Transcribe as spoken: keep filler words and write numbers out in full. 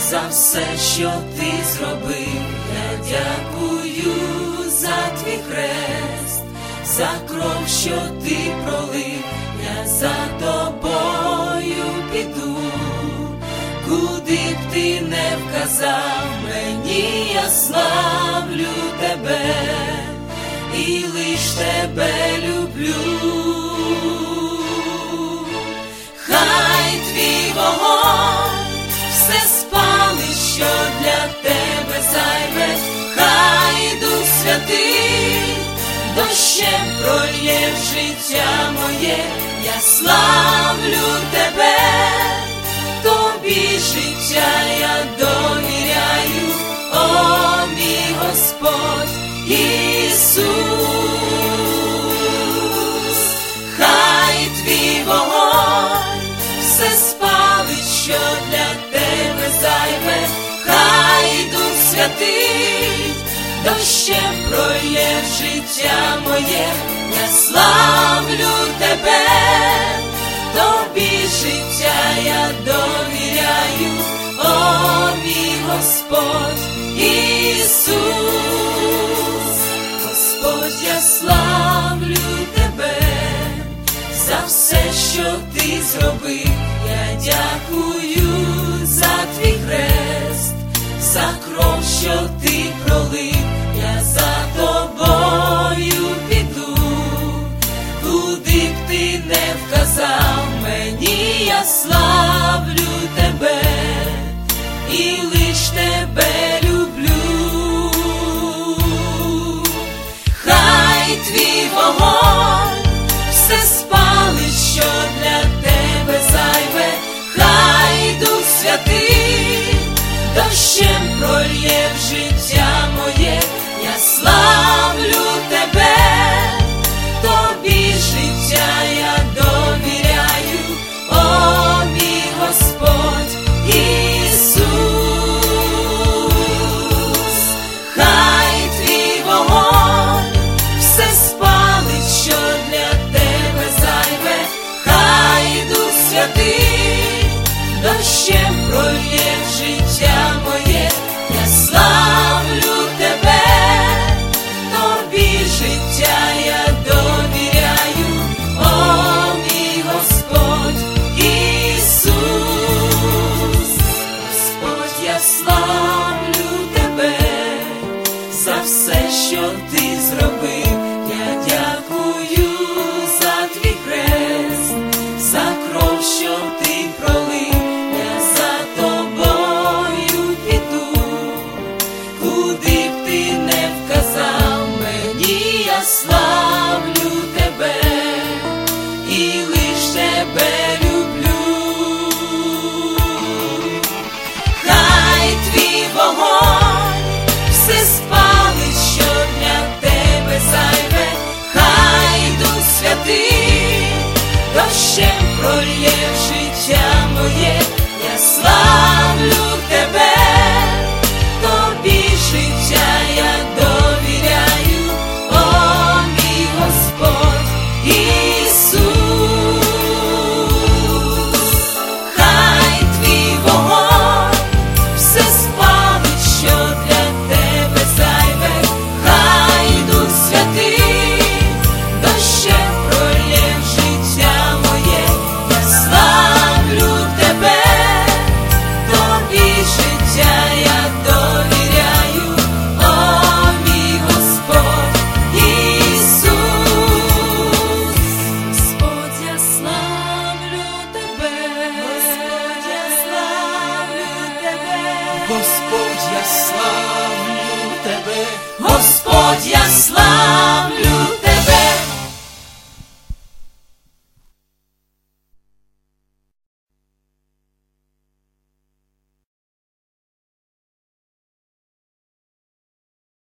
за все, що ти зробив. Я дякую за твій хрест, за кров, що ти пролив. Я за тобою піду, куди б ти не вказав мені, я славлю тебе і лиш тебе люблю. Хай твій вогонь все спалить, що для тебе зайве. Хай Дух Святий дощем прольє в життя моє. Я славлю тебе, тобі життя я довіряю, о мій Господь Ісус. Хай твій вогонь все спалить, що для тебе зайве. Хай Дух Святий дощем прольє в життя моє. Я славлю тебе, тобі життя я довіряю, о мій Господь Ісус. Господь, я славлю тебе за все, що ти зробив. Я дякую за твій хрест, за кров, що ти пролив. Я за тобою піду, куди б ти не вказав мені. Я славлю тебе і лиш тебе люблю. Хай твій вогонь все спалить, що для тебе зайве. Хай Дух Святий дощем прольє в життя моє. Я славлю тебе, тобі життя я довіряю, о мій Господь Ісус. Хай твій вогонь все спалить, що для тебе зайве. Хай Дух Святий дощем прольє в життя моє. Я славлю тебе, тобі життя я довіряю, о мій Господь Ісус. Господь, я славлю тебе за все, що ти зробив. Я дякую за твій хрест, за кров, що ти пролив. Я за тобою піду, куди б ти не вказав мені. Я славлю тебе і лиш тебе люблю. Хай твій вогонь все спалить, що для тебе зайве. Хай Дух Святий дощем прольє в життя моє. Я славлю тебе, тобі життя я довіряю, о мій Господь Ісус. Хай твій вогонь все спалить, що для тебе зайве. Хай Дух Святий дощем прольє в життя моє. Я славлю тебе, тобі життя я довіряю, о мій Господь Ісус. Господь, я славлю тебе, Господь, я славлю тебе, Господь, я славлю тебе, Господь, я славлю